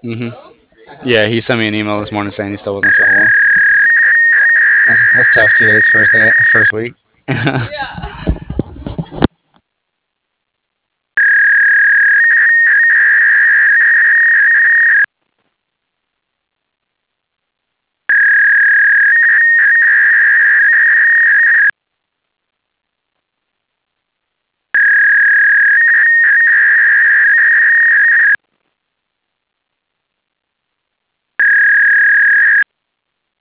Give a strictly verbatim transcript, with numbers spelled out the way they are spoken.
Hmm. Yeah, he sent me an email this morning saying he still wasn't feeling well. That's, that's tough. Two days first day, first week.